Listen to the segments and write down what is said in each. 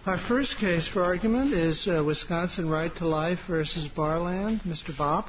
Our first case for argument is Wisconsin Right to Life versus Barland. Mr. Bopp.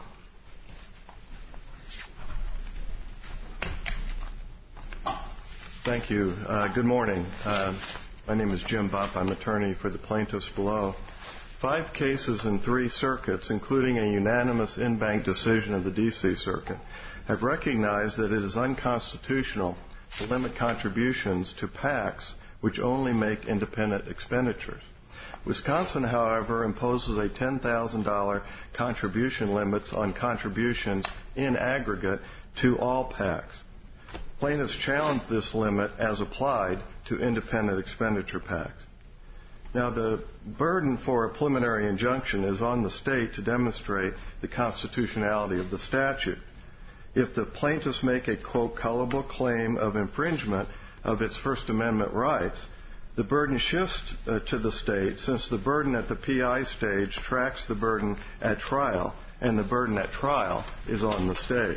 Thank you. Good morning. My name is Jim Bopp. I'm attorney for the plaintiffs below. 5 cases in 3 circuits, including a unanimous in-bank decision of the D.C. Circuit, have recognized that it is unconstitutional to limit contributions to PACs which only make independent expenditures. Wisconsin, however, imposes a $10,000 contribution limit on contributions in aggregate to all PACs. Plaintiffs challenge this limit as applied to independent expenditure PACs. Now, the burden for a preliminary injunction is on the state to demonstrate the constitutionality of the statute. If the plaintiffs make a, quote, colorable claim of infringement of its First Amendment rights, the burden shifts to the state, since the burden at the PI stage tracks the burden at trial, and the burden at trial is on the state.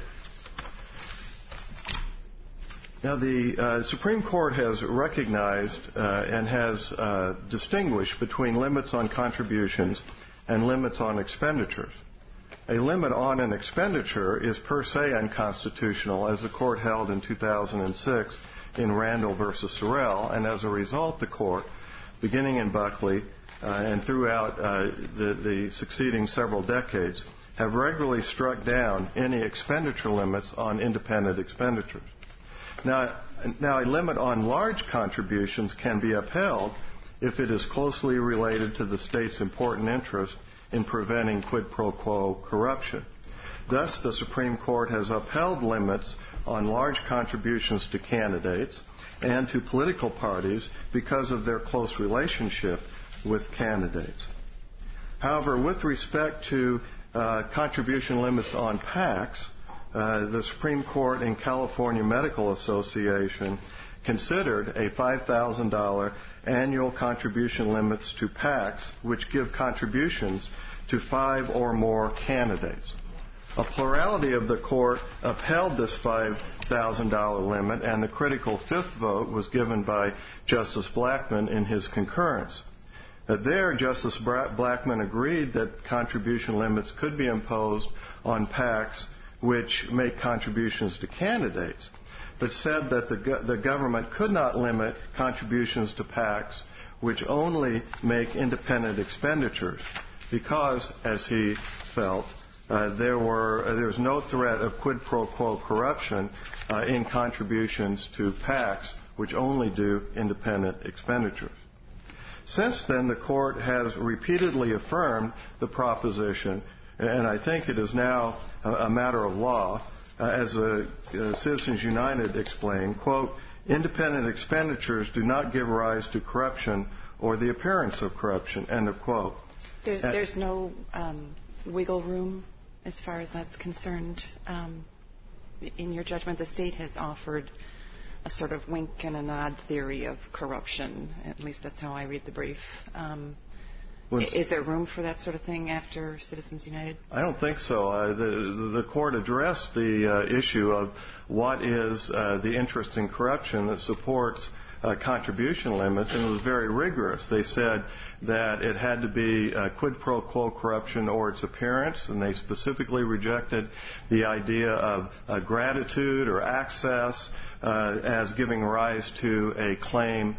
Now, the Supreme Court has recognized and has distinguished between limits on contributions and limits on expenditures. A limit on an expenditure is per se unconstitutional, as the Court held in 2006 in Randall v. Sorrell, and as a result, the Court, beginning in Buckley and throughout the succeeding several decades, have regularly struck down any expenditure limits on independent expenditures. Now, a limit on large contributions can be upheld if it is closely related to the state's important interest in preventing quid pro quo corruption. Thus, the Supreme Court has upheld limits on large contributions to candidates and to political parties because of their close relationship with candidates. However, with respect to contribution limits on PACs, the Supreme Court in California Medical Association considered a $5,000 annual contribution limits to PACs, which give contributions to 5 or more candidates. A plurality of the court upheld this $5,000 limit, and the critical 5th vote was given by Justice Blackmun in his concurrence. There, Justice Blackmun agreed that contribution limits could be imposed on PACs which make contributions to candidates, but said that the government could not limit contributions to PACs which only make independent expenditures because, as he felt, there was no threat of quid pro quo corruption in contributions to PACs which only do independent expenditures. Since then, the Court has repeatedly affirmed the proposition, and I think it is now a matter of law, as Citizens United explained, quote, independent expenditures do not give rise to corruption or the appearance of corruption, end of quote. There's no wiggle room as far as that's concerned. In your judgment, the state has offered a sort of wink and a nod theory of corruption. At least that's how I read the brief. Is there room for that sort of thing after Citizens United? I don't think so. The Court addressed the issue of what is the interest in corruption that supports contribution limits, and it was very rigorous. They said that it had to be quid pro quo corruption or its appearance, and they specifically rejected the idea of gratitude or access as giving rise to a claim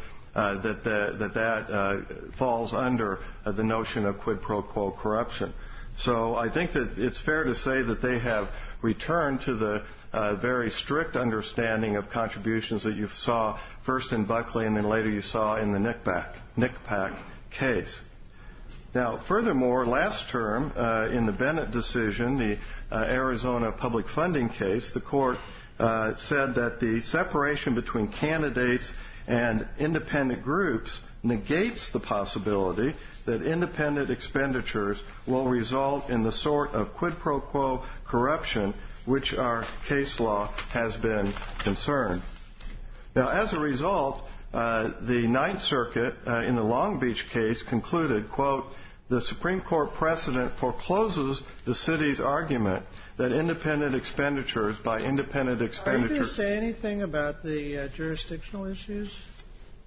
that falls under the notion of quid pro quo corruption. So I think that it's fair to say that they have returned to the very strict understanding of contributions that you saw first in Buckley and then later you saw in the NICPAC case. Now, furthermore, last term in the Bennett decision, the Arizona public funding case, the Court said that the separation between candidates and independent groups negates the possibility that independent expenditures will result in the sort of quid pro quo corruption which our case law has been concerned. Now, as a result, the Ninth Circuit in the Long Beach case concluded, quote, the Supreme Court precedent forecloses the city's argument that independent expenditures by independent expenditures... Are you going to say anything about the jurisdictional issues?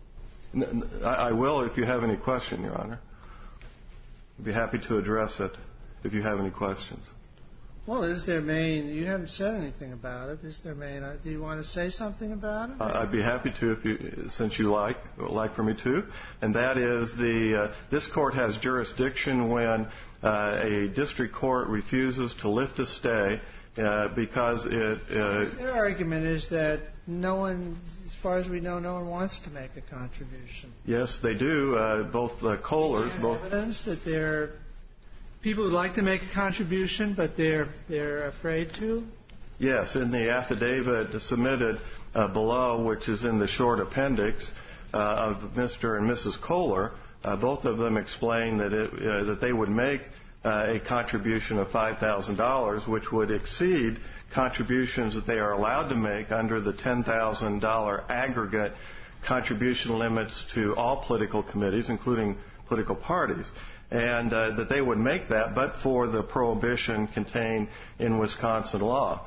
I will if you have any question, Your Honor. I'd be happy to address it if you have any questions. Well, you haven't said anything about it. Do you want to say something about it? I'd be happy to, since you like for me to. And that is this court has jurisdiction when a district court refuses to lift a stay because their argument is that no one, as far as we know, no one wants to make a contribution. Yes, they do. Both Kohlers. Evidence that there are people who'd like to make a contribution, but they're afraid to? Yes, in the affidavit submitted below, which is in the short appendix of Mr. and Mrs. Kohler, both of them explain that they would make a contribution of $5,000, which would exceed contributions that they are allowed to make under the $10,000 aggregate contribution limits to all political committees, including political parties. And that they would make that, but for the prohibition contained in Wisconsin law.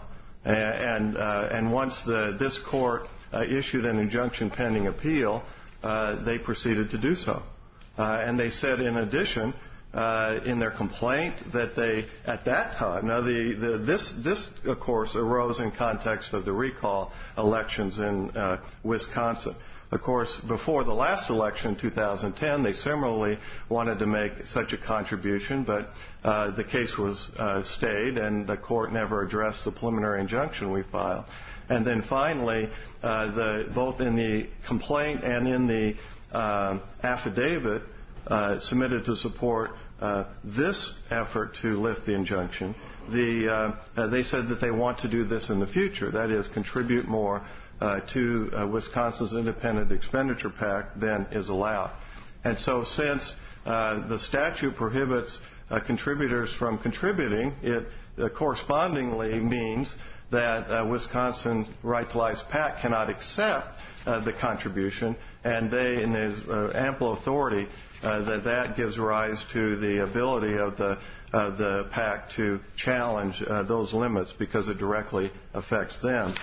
And once this court issued an injunction pending appeal, they proceeded to do so. And they said, in addition, in their complaint, that they, at that time, now this of course arose in context of the recall elections in Wisconsin. Of course, before the last election in 2010, they similarly wanted to make such a contribution, but the case was stayed, and the court never addressed the preliminary injunction we filed. And then finally, both in the complaint and in the affidavit submitted to support this effort to lift the injunction, they said that they want to do this in the future, that is, contribute more to Wisconsin's independent expenditure pact than is allowed. And so since the statute prohibits contributors from contributing, it correspondingly means that Wisconsin Right to Life's PAC cannot accept the contribution, and there's ample authority that gives rise to the ability of the PAC to challenge those limits because it directly affects them.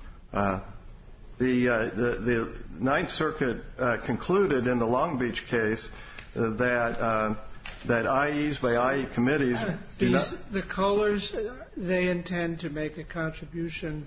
The Ninth Circuit concluded in the Long Beach case that IEs by IE committees the Kohlers, they intend to make a contribution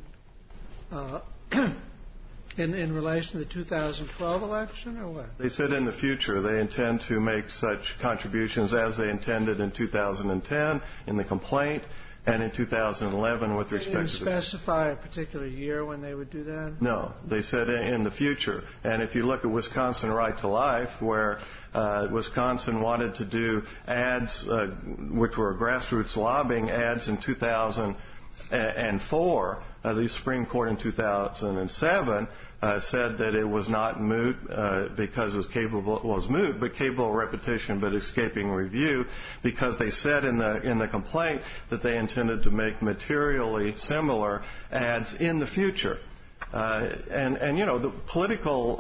in relation to the 2012 election, or what? They said in the future they intend to make such contributions as they intended in 2010 in the complaint, and in 2011 with respect to... They didn't specify a particular year when they would do that? No. They said in the future. And if you look at Wisconsin Right to Life, where Wisconsin wanted to do ads, which were grassroots lobbying ads in 2004, the Supreme Court in 2007 said that it was not moot because it was moot, but capable of repetition, but escaping review, because they said in the complaint that they intended to make materially similar ads in the future. And you know, the political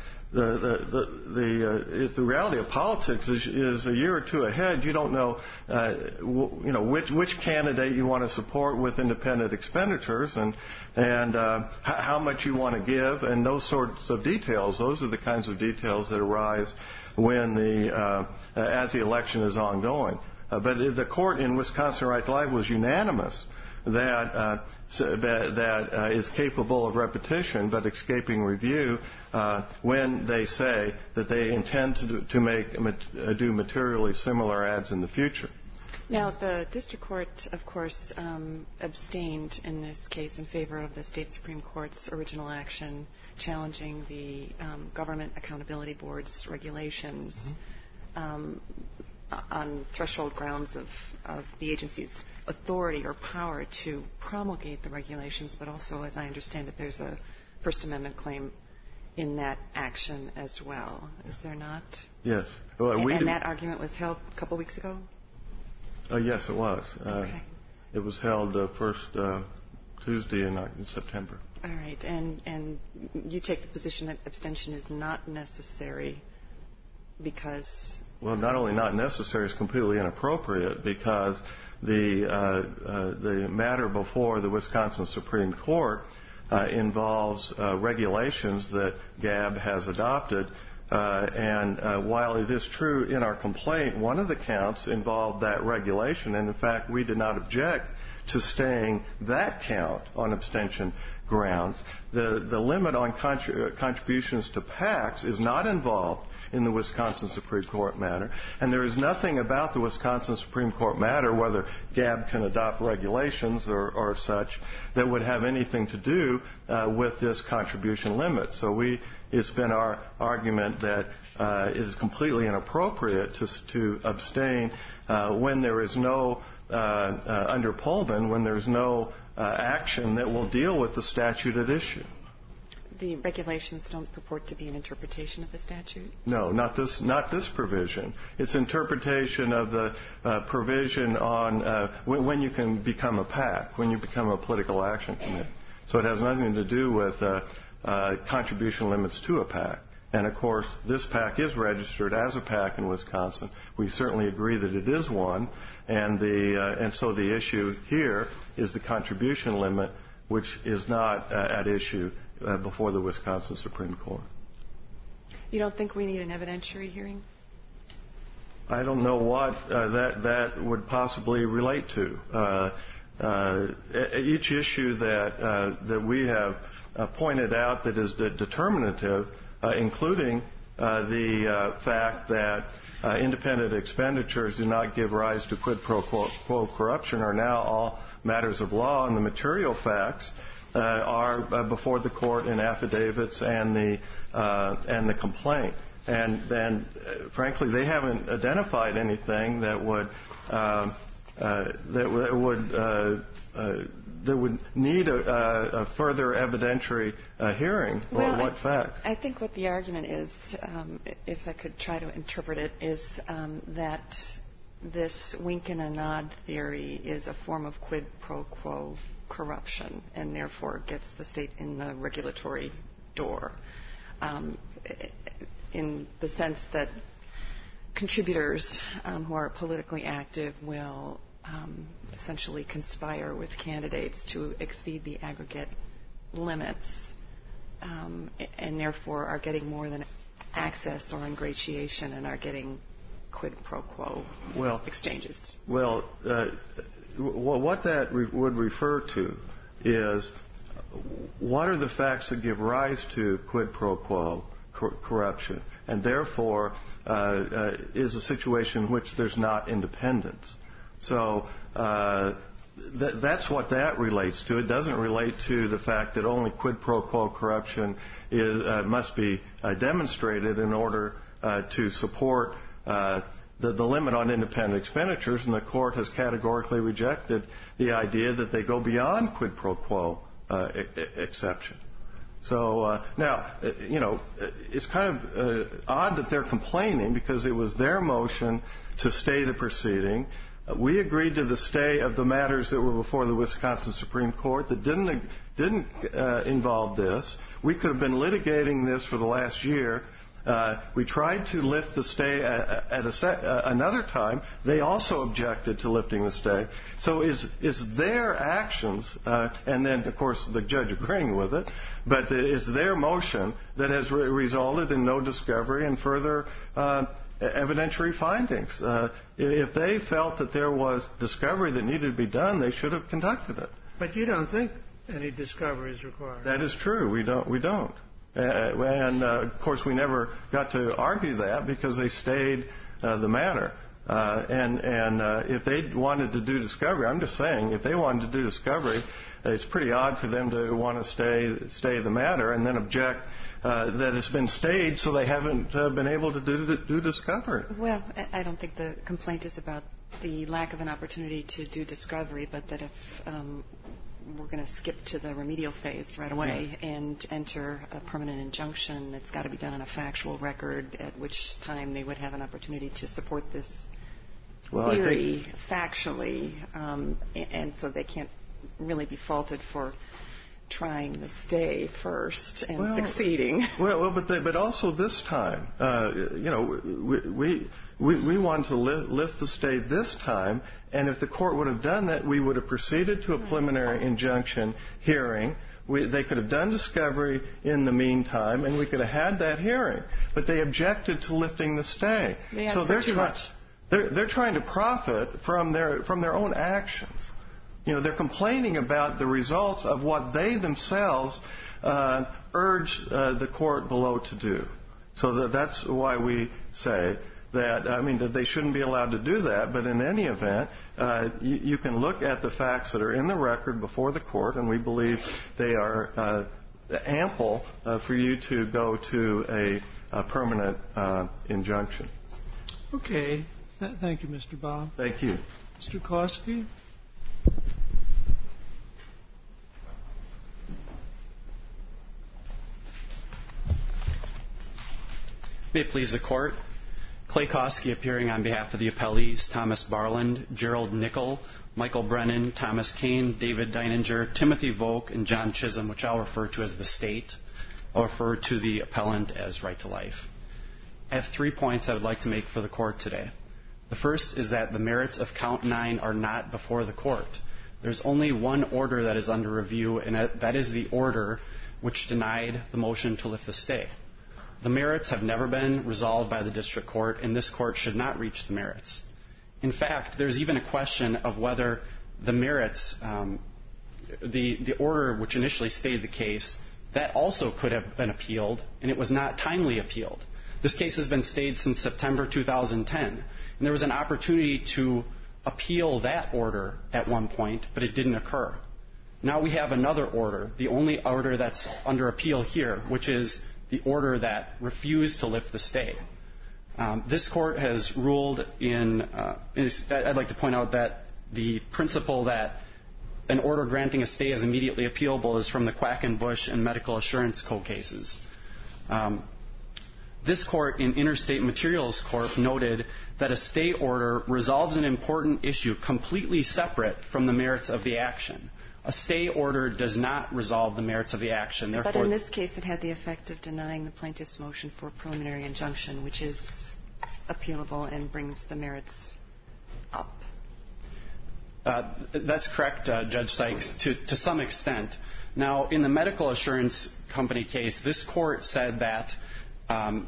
the reality of politics is a year or two ahead. You don't know, which candidate you want to support with independent expenditures, and how much you want to give, and those sorts of details. Those are the kinds of details that arise when as the election is ongoing. But the court in Wisconsin Right to Life was unanimous that is capable of repetition but escaping review when they say that they intend to do materially similar ads in the future. Now, the district court, of course, abstained in this case in favor of the state Supreme Court's original action challenging the Government Accountability Board's regulations on threshold grounds of the agency's authority or power to promulgate the regulations, but also, as I understand it, there's a First Amendment claim in that action as well. Is there not? Yes. And that argument was held a couple weeks ago? Yes, it was. Okay. It was held first Tuesday in September. All right. And you take the position that abstention is not necessary because... Well, not only not necessary, it's completely inappropriate because the matter before the Wisconsin Supreme Court involves regulations that GAB has adopted And while it is true in our complaint, one of the counts involved that regulation, and in fact we did not object to staying that count on abstention grounds. The limit on contributions to PACs is not involved in the Wisconsin Supreme Court matter, and there is nothing about the Wisconsin Supreme Court matter, whether GAB can adopt regulations or such, that would have anything to do with this contribution limit. So it's been our argument that it is completely inappropriate to abstain when there is no, under Pullman, when there's no action that will deal with the statute at issue. The regulations don't purport to be an interpretation of the statute? No, not this provision. It's interpretation of the provision on when you can become a PAC, when you become a political action committee. So it has nothing to do with contribution limits to a PAC. And, of course, this PAC is registered as a PAC in Wisconsin. We certainly agree that it is one. And so the issue here is the contribution limit, which is not at issue before the Wisconsin Supreme Court. You don't think we need an evidentiary hearing? I don't know what that would possibly relate to. Each issue that we have pointed out that is determinative, including the fact that independent expenditures do not give rise to quid pro quo corruption, are now all matters of law, and the material facts are before the court in affidavits and the complaint. And then, frankly, they haven't identified anything that would need a further evidentiary hearing. Well, what facts? I think what the argument is, if I could try to interpret it, is that this wink and a nod theory is a form of quid pro quo corruption, and therefore gets the state in the regulatory door, in the sense that contributors who are politically active will essentially conspire with candidates to exceed the aggregate limits, and therefore are getting more than access or ingratiation and are getting quid pro quo exchanges. Well, what that would refer to is what are the facts that give rise to quid pro quo corruption, and therefore is a situation in which there's not independence. So that's what that relates to. It doesn't relate to the fact that only quid pro quo corruption must be demonstrated in order to support the limit on independent expenditures, and the court has categorically rejected the idea that they go beyond quid pro quo exception. So now, it's kind of odd that they're complaining because it was their motion to stay the proceeding. We agreed to the stay of the matters that were before the Wisconsin Supreme Court that didn't involve this. We could have been litigating this for the last year. We tried to lift the stay at another time. They also objected to lifting the stay. So it's their actions, and then, of course, the judge agreeing with it, but it's their motion that has resulted in no discovery and further evidentiary findings. If they felt that there was discovery that needed to be done, they should have conducted it. But you don't think any discovery is required? That is true. We don't. And, of course, we never got to argue that because they stayed the matter. And if they wanted to do discovery, I'm just saying, if they wanted to do discovery, it's pretty odd for them to want to stay the matter and then object that it's been stayed so they haven't been able to do discovery. Well, I don't think the complaint is about the lack of an opportunity to do discovery, but that if we're going to skip to the remedial phase right away and enter a permanent injunction, it's got to be done on a factual record, at which time they would have an opportunity to support this theory factually, and so they can't really be faulted for trying to stay first and succeeding. But also this time, we want to lift the stay this time, and if the court would have done that, we would have proceeded to a preliminary injunction hearing They could have done discovery in the meantime, and we could have had that hearing. But they objected to lifting the stay. So they're trying to profit from their own actions. They're complaining about the results of what they themselves urged the court below to do. So that's why we say that, that they shouldn't be allowed to do that. But in any event, you can look at the facts that are in the record before the court, and we believe they are ample for you to go to a permanent injunction. Okay. Thank you, Mr. Bob. Thank you. Mr. Kosky? May it please the Court. Clay Kosky appearing on behalf of the appellees Thomas Barland, Gerald Nickel, Michael Brennan, Thomas Kane, David Deininger, Timothy Volk, and John Chisholm, which I'll refer to as the state. I'll refer to the appellant as Right to Life. I have 3 points I would like to make for the Court today. The first is that the merits of Count 9 are not before the Court. There's only one order that is under review, and that is the order which denied the motion to lift the stay. The merits have never been resolved by the district court, and this court should not reach the merits. In fact, there's even a question of whether the merits, the order which initially stayed the case, that also could have been appealed, and it was not timely appealed. This case has been stayed since September 2010, and there was an opportunity to appeal that order at one point, but it didn't occur. Now we have another order, the only order that's under appeal here, which is the order that refused to lift the stay. This court has ruled I'd like to point out that the principle that an order granting a stay is immediately appealable is from the Quackenbush and Medical Assurance Co. cases. This court in Interstate Materials Corp. noted that a stay order resolves an important issue completely separate from the merits of the action. A stay order does not resolve the merits of the action. But in this case, it had the effect of denying the plaintiff's motion for a preliminary injunction, which is appealable and brings the merits up. That's correct, Judge Sykes, to some extent. Now, in the Medical Assurance Company case, this court said that an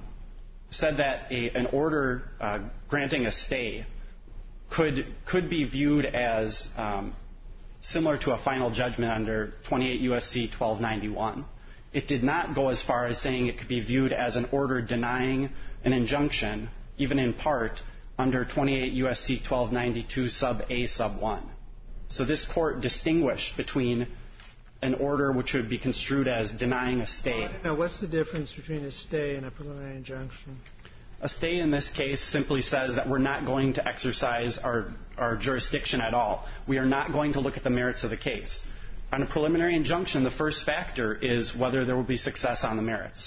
order granting a stay could be viewed as similar to a final judgment under 28 U.S.C. 1291. It did not go as far as saying it could be viewed as an order denying an injunction, even in part, under 28 U.S.C. 1292 sub A sub 1. So this court distinguished between an order which would be construed as denying a stay. Now, what's the difference between a stay and a preliminary injunction? A stay in this case simply says that we're not going to exercise our jurisdiction at all. We are not going to look at the merits of the case. On a preliminary injunction, the first factor is whether there will be success on the merits.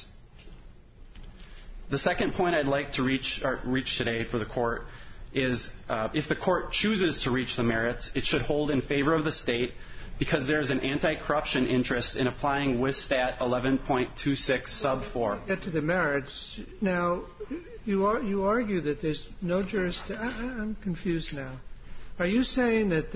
The second point I'd like to reach today for the court is if the court chooses to reach the merits, it should hold in favor of the state because there's an anti-corruption interest in applying WSStat 11.26 sub 4. Get to the merits. Now, you argue that there's no jurisdiction. I'm confused now. Are you saying that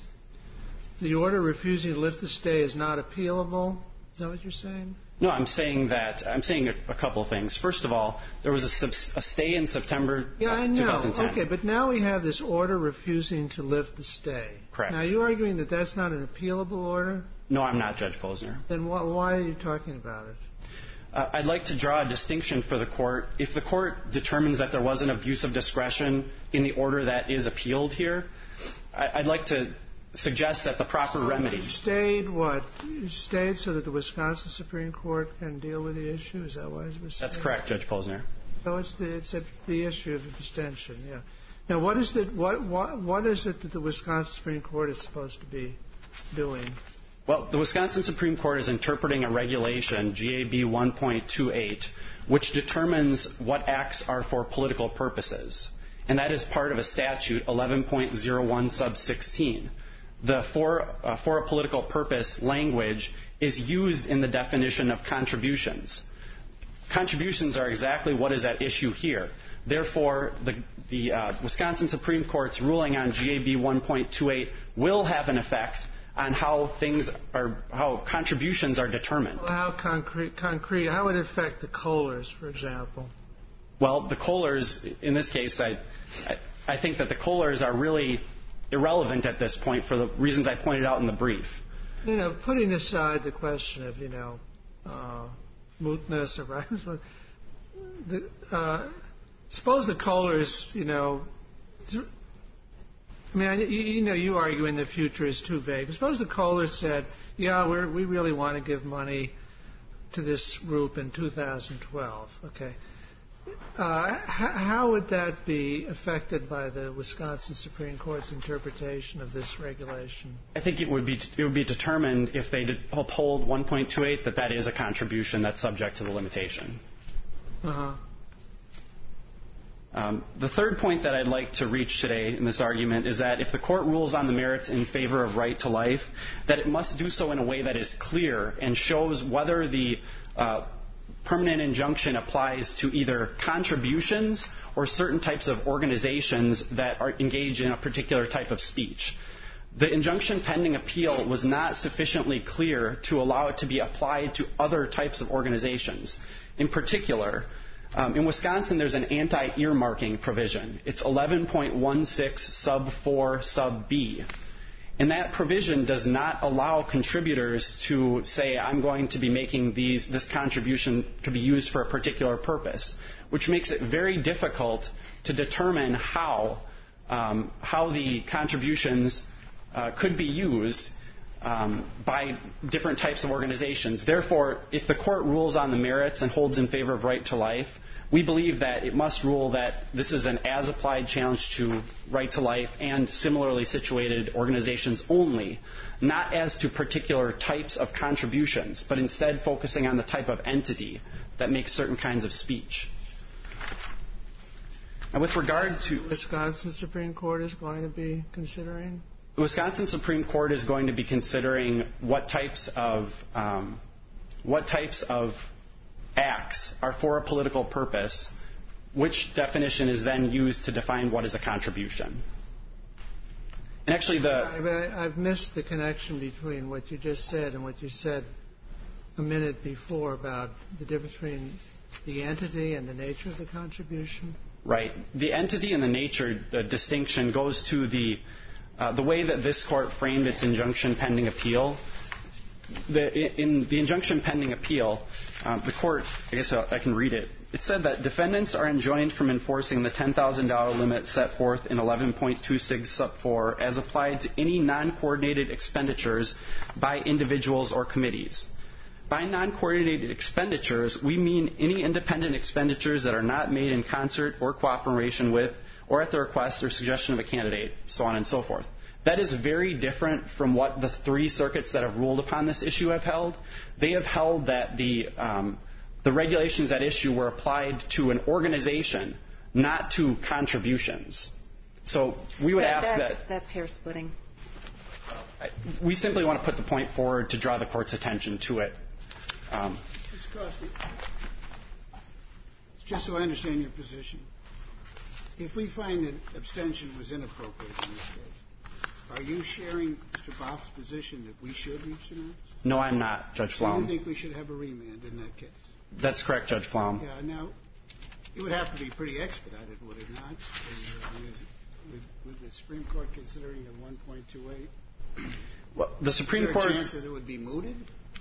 the order refusing to lift the stay is not appealable? Is that what you're saying? No, I'm saying a couple of things. First of all, there was a stay in September 2010. Okay, but now we have this order refusing to lift the stay. Correct. Now, you're arguing that that's not an appealable order? No, I'm not, Judge Posner. Then why are you talking about it? I'd like to draw a distinction for the court. If the court determines that there was an abuse of discretion in the order that is appealed here, I'd like to suggest that the proper remedy. Stayed what? Stayed so that the Wisconsin Supreme Court can deal with the issue? Is that why it was stayed? That's correct, Judge Posner. So it's the issue of abstention, yeah. Now, what is it that the Wisconsin Supreme Court is supposed to be doing? Well, the Wisconsin Supreme Court is interpreting a regulation, GAB 1.28, which determines what acts are for political purposes. And that is part of a statute, 11.01 sub 16. The for a political purpose language is used in the definition of contributions. Contributions are exactly what is at issue here. Therefore, the Wisconsin Supreme Court's ruling on GAB 1.28 will have an effect on how contributions are determined. Well, how concrete? How would it affect the Kohlers, for example? Well, the Kohlers, in this case, I think that the Kohlers are really irrelevant at this point for the reasons I pointed out in the brief. Putting aside the question of, mootness or right, suppose the Kohlers, you argue in the future is too vague. Suppose the Kohlers said, we really want to give money to this group in 2012. Okay. How would that be affected by the Wisconsin Supreme Court's interpretation of this regulation? I think it would be determined if they uphold 1.28 that is a contribution that's subject to the limitation. Uh-huh. The third point that I'd like to reach today in this argument is that if the court rules on the merits in favor of right to life, that it must do so in a way that is clear and shows whether the permanent injunction applies to either contributions or certain types of organizations that are engaged in a particular type of speech. The injunction pending appeal was not sufficiently clear to allow it to be applied to other types of organizations. In particular, in Wisconsin, there's an anti-earmarking provision. It's 11.16 sub 4 sub B. And that provision does not allow contributors to say, I'm going to be making this contribution to be used for a particular purpose, which makes it very difficult to determine how the contributions could be used by different types of organizations. Therefore, if the court rules on the merits and holds in favor of right to life, we believe that it must rule that this is an as-applied challenge to right to life and similarly situated organizations only, not as to particular types of contributions, but instead focusing on the type of entity that makes certain kinds of speech. And with regard to the Wisconsin Supreme Court is going to be considering? The Wisconsin Supreme Court is going to be considering what types of acts are for a political purpose, which definition is then used to define what is a contribution. And actually I've missed the connection between what you just said and what you said a minute before about the difference between the entity and the nature of the contribution. Right. The entity and the nature distinction goes to the way that this court framed its injunction pending appeal. In the injunction pending appeal, the court, I guess I can read it. It said that defendants are enjoined from enforcing the $10,000 limit set forth in 11.26 sub 4 as applied to any non-coordinated expenditures by individuals or committees. By non-coordinated expenditures, we mean any independent expenditures that are not made in concert or cooperation with or at the request or suggestion of a candidate, so on and so forth. That is very different from what the three circuits that have ruled upon this issue have held. They have held that the regulations at issue were applied to an organization, not to contributions. So we would ask that... That's hair splitting. We simply want to put the point forward to draw the court's attention to it. Mr. Crosby, just so I understand your position, if we find that abstention was inappropriate in this case, are you sharing Mr. Boff's position that we should reach the merits? No, I'm not, Judge Flom. Do you think we should have a remand in that case? That's correct, Judge Flom. Yeah, now, it would have to be pretty expedited, would it not? With the Supreme Court considering a 1.28? Well, the Supreme Court... Is there a chance that it would be mooted?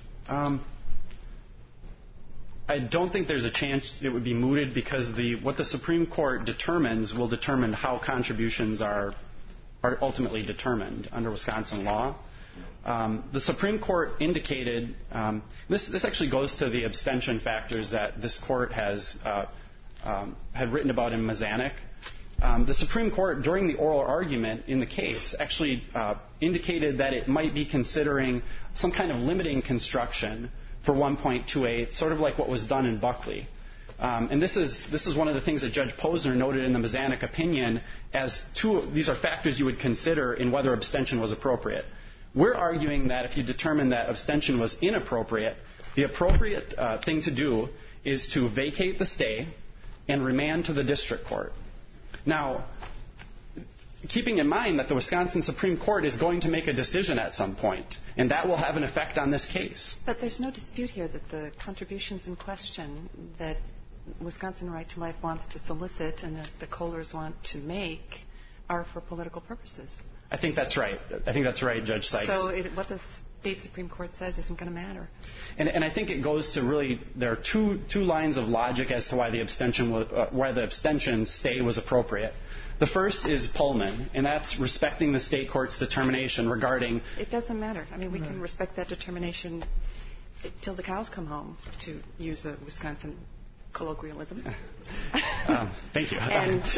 I don't think there's a chance it would be mooted because what the Supreme Court determines will determine how contributions are ultimately determined under Wisconsin law. The Supreme Court indicated, this actually goes to the abstention factors that this court has had written about in Mazanik. The Supreme Court, during the oral argument in the case, actually indicated that it might be considering some kind of limiting construction for 1.28, sort of like what was done in Buckley. And this is one of the things that Judge Posner noted in the Mazanik opinion as these are factors you would consider in whether abstention was appropriate. We're arguing that if you determine that abstention was inappropriate, the appropriate thing to do is to vacate the stay and remand to the district court. Now, keeping in mind that the Wisconsin Supreme Court is going to make a decision at some point, and that will have an effect on this case. But there's no dispute here that the contributions in question that Wisconsin Right to Life wants to solicit and that the Kohlers want to make are for political purposes. I think that's right. I think that's right, Judge Sykes. So what the state Supreme Court says isn't going to matter. And I think it goes to really, there are two lines of logic as to why the abstention stay was appropriate. The first is Pullman, and that's respecting the state court's determination regarding... It doesn't matter. I mean, we can respect that determination till the cows come home, to use a Wisconsin colloquialism. Thank you. And it's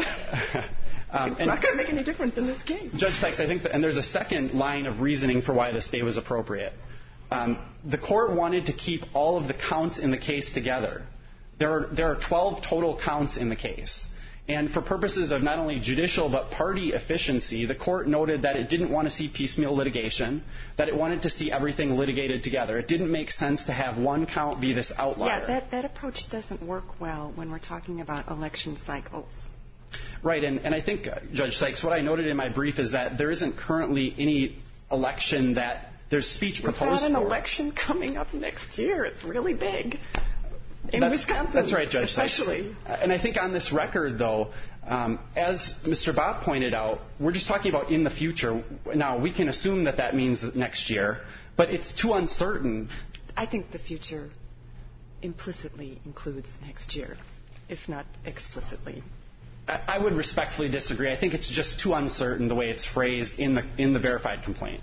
not going to make any difference in this case. Judge Sykes, I think, and there's a second line of reasoning for why the stay was appropriate. The court wanted to keep all of the counts in the case together. There are 12 total counts in the case. And for purposes of not only judicial but party efficiency, the court noted that it didn't want to see piecemeal litigation, that it wanted to see everything litigated together. It didn't make sense to have one count be this outlier. Yeah, that approach doesn't work well when we're talking about election cycles. Right, and I think, Judge Sykes, what I noted in my brief is that there isn't currently any election that there's speech proposed for. We've got an election coming up next year. It's really big. In Wisconsin, that's right, Judge especially. Sykes. And I think on this record, though, as Mr. Bob pointed out, we're just talking about in the future. Now, we can assume that that means next year, but it's too uncertain. I think the future implicitly includes next year, if not explicitly. I would respectfully disagree. I think it's just too uncertain the way it's phrased in the verified complaint.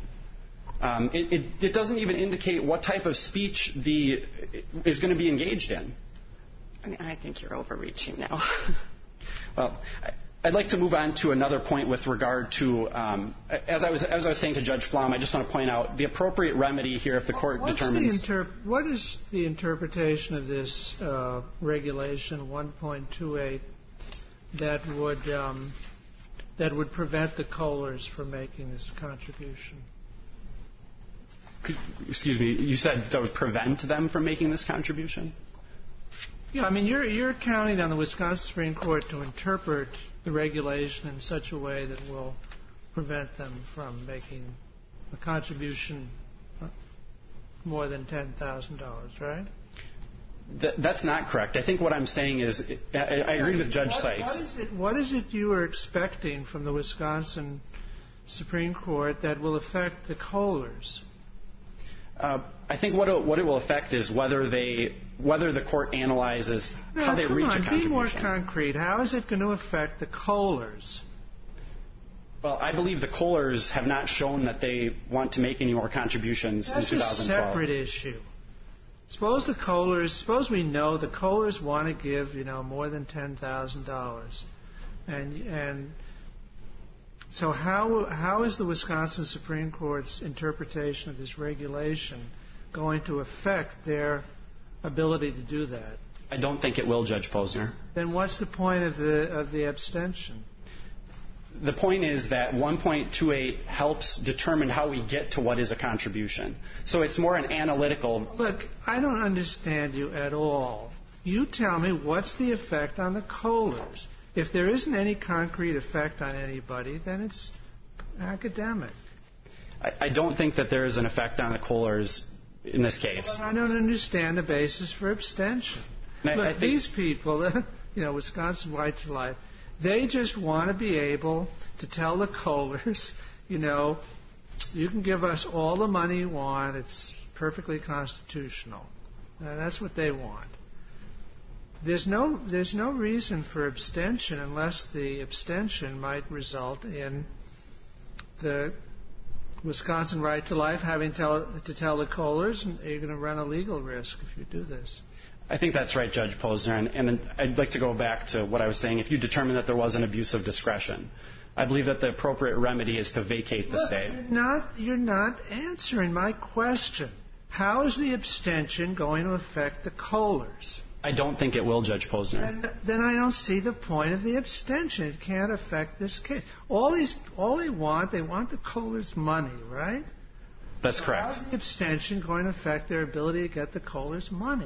It doesn't even indicate what type of speech is going to be engaged in. I mean, I think you're overreaching now. Well, I'd like to move on to another point with regard to, as I was saying to Judge Flom, I just want to point out the appropriate remedy here if the court determines. What is the interpretation of this regulation 1.28 that would prevent the Kohlers from making this contribution? Excuse me, you said that would prevent them from making this contribution? Yeah, I mean, you're counting on the Wisconsin Supreme Court to interpret the regulation in such a way that will prevent them from making a contribution more than $10,000, right? That's not correct. I think what I'm saying is, I agree with Judge Sykes. What is it you are expecting from the Wisconsin Supreme Court that will affect the Kohlers? I think what it will affect is whether the court analyzes how they reach a contribution. Be more concrete. How is it going to affect the Kohlers? Well, I believe the Kohlers have not shown that they want to make any more contributions in 2012. That's a separate issue. Suppose we know the Kohlers want to give, more than $10,000, and so how is the Wisconsin Supreme Court's interpretation of this regulation going to affect their ability to do that? I don't think it will, Judge Posner. Then what's the point of the abstention? The point is that 1.28 helps determine how we get to what is a contribution. So it's more an analytical... Look, I don't understand you at all. You tell me what's the effect on the Kohlers. If there isn't any concrete effect on anybody, then it's academic. I don't think that there is an effect on the Kohlers in this case. Well, I don't understand the basis for abstention. Look, these people, Wisconsin Right to Life, they just want to be able to tell the Kohlers, you can give us all the money you want. It's perfectly constitutional. That's what they want. There's no reason for abstention unless the abstention might result in the Wisconsin Right to Life having to tell the Kohlers, and you're going to run a legal risk if you do this. I think that's right, Judge Posner, and I'd like to go back to what I was saying. If you determine that there was an abuse of discretion, I believe that the appropriate remedy is to vacate the stay. You're not answering my question. How is the abstention going to affect the Kohlers? I don't think it will, Judge Posner. Then I don't see the point of the abstention. It can't affect this case. All they want the Kohlers' money, right? That's correct. How is the abstention going to affect their ability to get the Kohlers' money?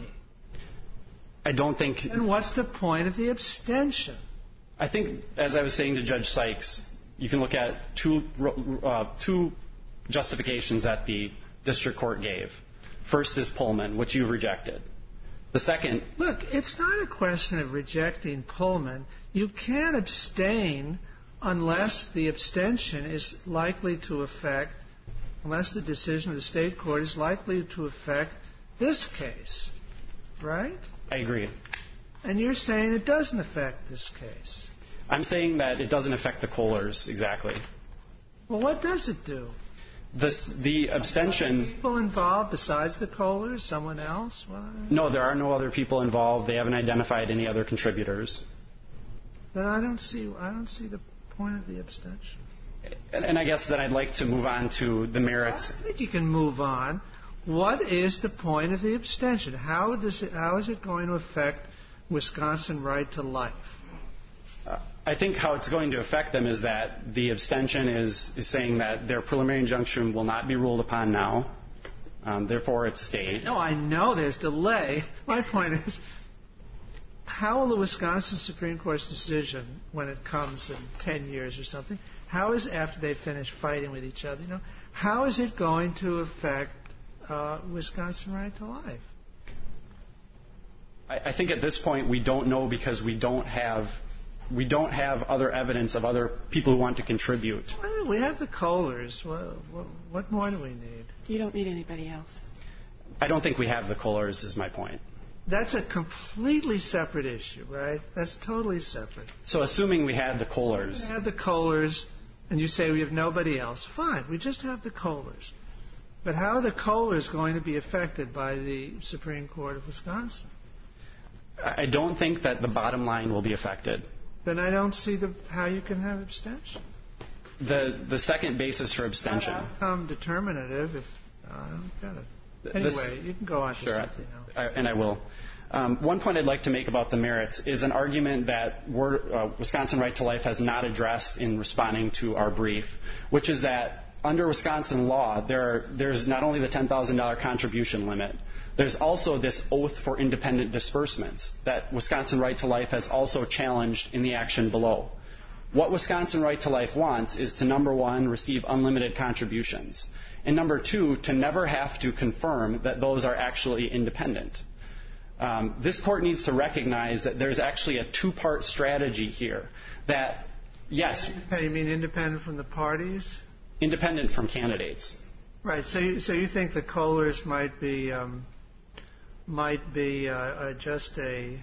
I don't think... And what's the point of the abstention? I think, as I was saying to Judge Sykes, you can look at two justifications that the district court gave. First is Pullman, which you've rejected. The second... Look, it's not a question of rejecting Pullman. You can't abstain unless the abstention is likely to affect, unless the decision of the state court is likely to affect this case, right? I agree. And you're saying it doesn't affect this case. I'm saying that it doesn't affect the Kohlers, exactly. Well, what does it do? The abstention... People involved besides the Kohlers? Someone else? What? No, there are no other people involved. They haven't identified any other contributors. Then I don't see the point of the abstention. And I guess that I'd like to move on to the merits. I think you can move on. What is the point of the abstention? How is it going to affect Wisconsin right to life? I think how it's going to affect them is that the abstention is saying that their preliminary injunction will not be ruled upon now. Therefore, it's stayed. No, I know there's delay. My point is, how will the Wisconsin Supreme Court's decision, when it comes in 10 years or something, how is, after they finish fighting with each other, how is it going to affect Wisconsin right to life? I think at this point we don't know because we don't have other evidence of other people who want to contribute. Well, we have the Kohlers. What more do we need? You don't need anybody else. I don't think we have the Kohlers, is my point. That's a completely separate issue, right? That's totally separate. So assuming we had the Kohlers. We have the Kohlers, and you say we have nobody else. Fine, we just have the Kohlers. But how are the Kohlers going to be affected by the Supreme Court of Wisconsin? I don't think that the bottom line will be affected. Then I don't see how you can have abstention. The second basis for abstention. Outcome determinative. I don't get it. Anyway, you can go on to something else. And I will. One point I'd like to make about the merits is an argument that Wisconsin Right to Life has not addressed in responding to our brief, which is that under Wisconsin law, there's not only the $10,000 contribution limit, there's also this oath for independent disbursements that Wisconsin Right to Life has also challenged in the action below. What Wisconsin Right to Life wants is to, number one, receive unlimited contributions, and number two, to never have to confirm that those are actually independent. This court needs to recognize that there's actually a two-part strategy here. That, yes... You mean independent from the parties? Independent from candidates. Right. So you think the Kohlers might be just a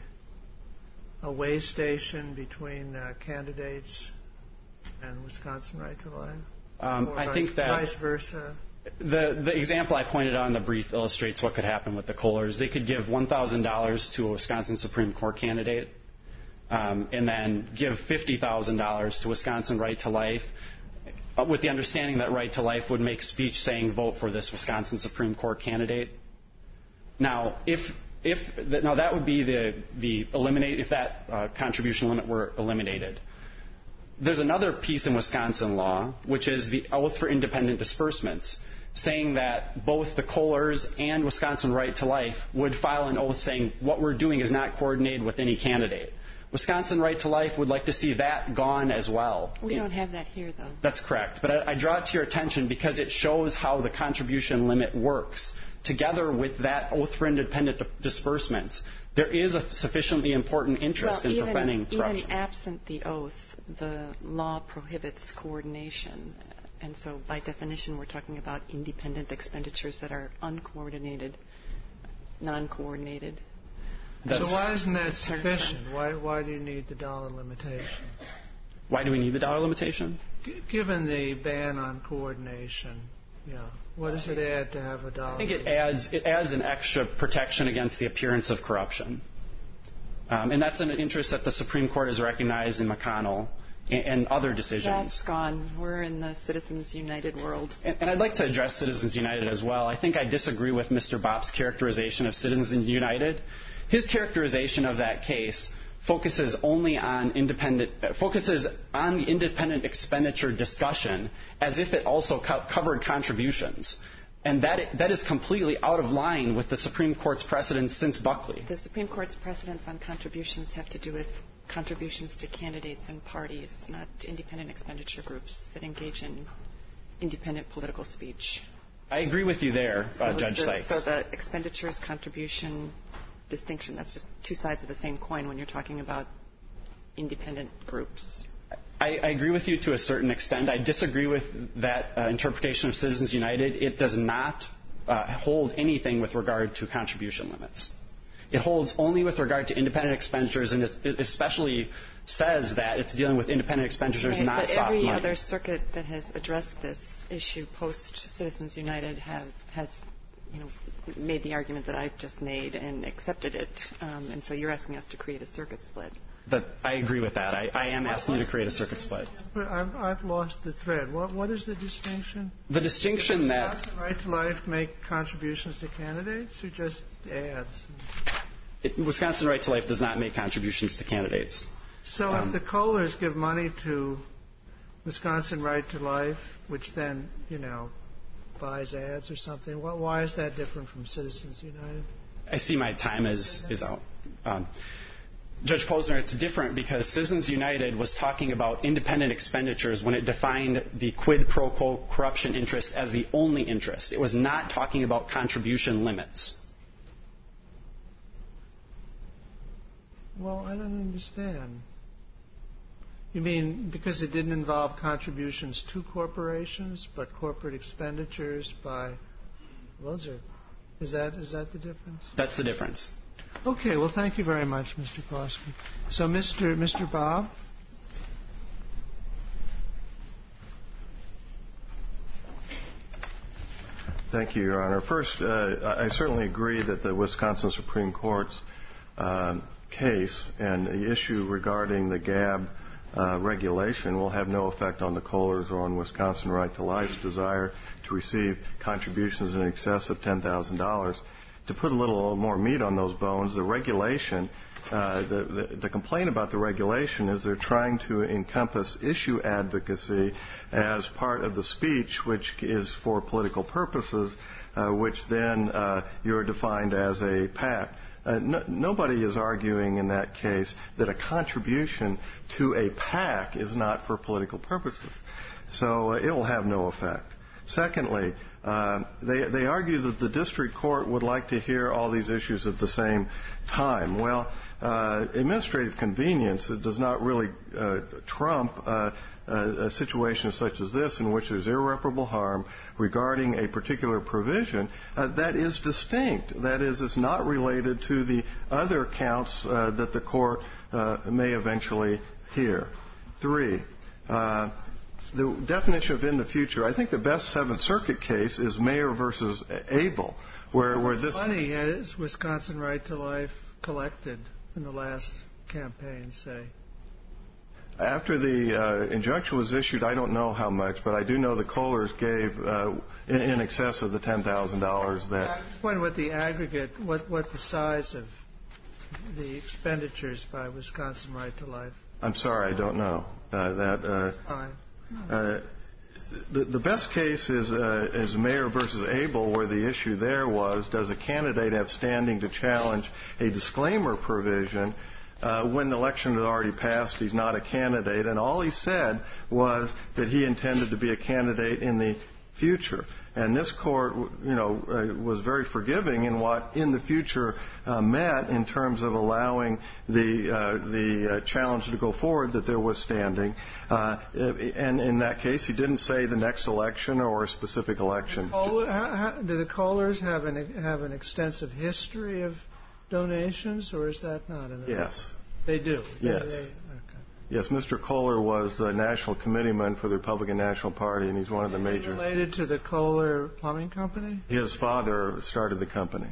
way station between candidates and Wisconsin Right to Life? I think that vice versa. The example I pointed out in the brief illustrates what could happen with the Kohlers. They could give $1,000 to a Wisconsin Supreme Court candidate, and then give $50,000 to Wisconsin Right to Life, with the understanding that Right to Life would make speech saying vote for this Wisconsin Supreme Court candidate. Now, that would be if that contribution limit were eliminated. There's another piece in Wisconsin law, which is the oath for independent disbursements, saying that both the Kohlers and Wisconsin Right to Life would file an oath saying what we're doing is not coordinated with any candidate. Wisconsin Right to Life would like to see that gone as well. We don't have that here, though. That's correct. But I draw it to your attention because it shows how the contribution limit works. Together with that oath for independent disbursements, there is a sufficiently important interest in preventing corruption. Even absent the oath, the law prohibits coordination. And so by definition, we're talking about independent expenditures that are uncoordinated, non-coordinated. So why isn't that sufficient? Why do you need the dollar limitation? Why do we need the dollar limitation? Given the ban on coordination, what does it add to have a dollar? I think it adds an extra protection against the appearance of corruption. And that's an interest that the Supreme Court has recognized in McConnell and other decisions. That's gone. We're in the Citizens United world. And I'd like to address Citizens United as well. I think I disagree with Mr. Bopp's characterization of Citizens United. His characterization of that case focuses on the independent expenditure discussion as if it also covered contributions. And that is completely out of line with the Supreme Court's precedents since Buckley. The Supreme Court's precedents on contributions have to do with contributions to candidates and parties, not independent expenditure groups that engage in independent political speech. I agree with you there, Judge Sykes. So the expenditures contribution distinction, that's just two sides of the same coin when you're talking about independent groups. I agree with you to a certain extent. I disagree with that interpretation of Citizens United. It does not hold anything with regard to contribution limits. It holds only with regard to independent expenditures, and it especially says that it's dealing with independent expenditures, right, not but soft money. Every other circuit that has addressed this issue post Citizens United has made the argument that I've just made and accepted it. And so you're asking us to create a circuit split. I agree with that. I am asking you to create a circuit split. I've lost the thread. What is the distinction? The distinction that... Does the Right to Life make contributions to candidates or just ads? Wisconsin Right to Life does not make contributions to candidates. So if the Kohlers give money to Wisconsin Right to Life, which then, buys ads or something, why is that different from Citizens United? I see my time is out. Judge Posner, it's different because Citizens United was talking about independent expenditures when it defined the quid pro quo corruption interest as the only interest. It was not talking about contribution limits. Well, I don't understand. You mean because it didn't involve contributions to corporations, but corporate expenditures by... Is that the difference? That's the difference. Okay, well, thank you very much, Mr. Kosky. So, Mr. Bob? Thank you, Your Honor. First, I certainly agree that the Wisconsin Supreme Court's case and the issue regarding the GAB regulation will have no effect on the Kohlers or on Wisconsin Right to Life's desire to receive contributions in excess of $10,000. To put a little more meat on those bones, the regulation, the complaint about the regulation is they're trying to encompass issue advocacy as part of the speech, which is for political purposes, which then you're defined as a PAC. Nobody is arguing in that case that a contribution to a PAC is not for political purposes. So it will have no effect. Secondly, they argue that the district court would like to hear all these issues at the same time. Well, administrative convenience does not really trump a situation such as this in which there's irreparable harm regarding a particular provision that is distinct. That is, it's not related to the other counts that the court may eventually hear. 3, the definition of in the future, I think the best Seventh Circuit case is Mayer versus Abel, where this money has Wisconsin Right to Life collected in the last campaign, say. After the injunction was issued, I don't know how much, but I do know the Kohlers gave in excess of the $10,000 that. I just wonder what the aggregate, what the size of the expenditures by Wisconsin Right to Life. I'm sorry, I don't know that. The best case is Mayer versus Abel, where the issue there was, does a candidate have standing to challenge a disclaimer provision when the election had already passed? He's not a candidate, and all he said was that he intended to be a candidate in the future. And this court, was very forgiving in what in the future meant in terms of allowing the challenge to go forward, that there was standing. And in that case, he didn't say the next election or a specific election. Do the Kohlers have an extensive history of donations, or is that not in the... Yes. They do? Yes. Okay. Yes, Mr. Kohler was the national committeeman for the Republican National Party, and he's one of the major... Related to the Kohler Plumbing Company? His father started the company.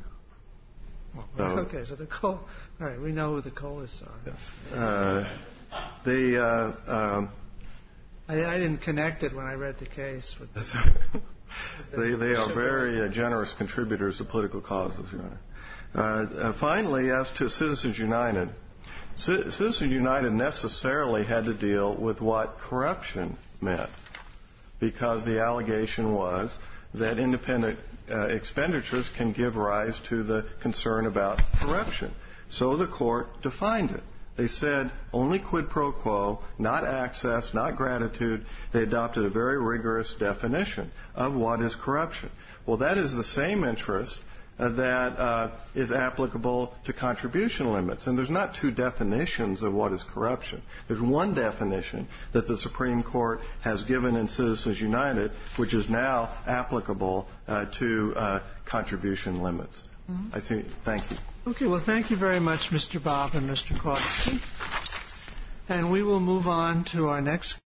Okay, so all right, we know who the Kohlers are. Yes. I didn't connect it when I read the case. They are very generous contributors to political causes, Your Honor. Finally, as to Citizens United, Citizens United necessarily had to deal with what corruption meant, because the allegation was that independent expenditures can give rise to the concern about corruption. So the court defined it. They said only quid pro quo, not access, not gratitude. They adopted a very rigorous definition of what is corruption. Well, that is the same interest that is applicable to contribution limits. And there's not two definitions of what is corruption. There's one definition that the Supreme Court has given in Citizens United, which is now applicable to contribution limits. I see. Thank you. Okay, well, thank you very much, Mr. Bob and Mr. Kosky. And we will move on to our next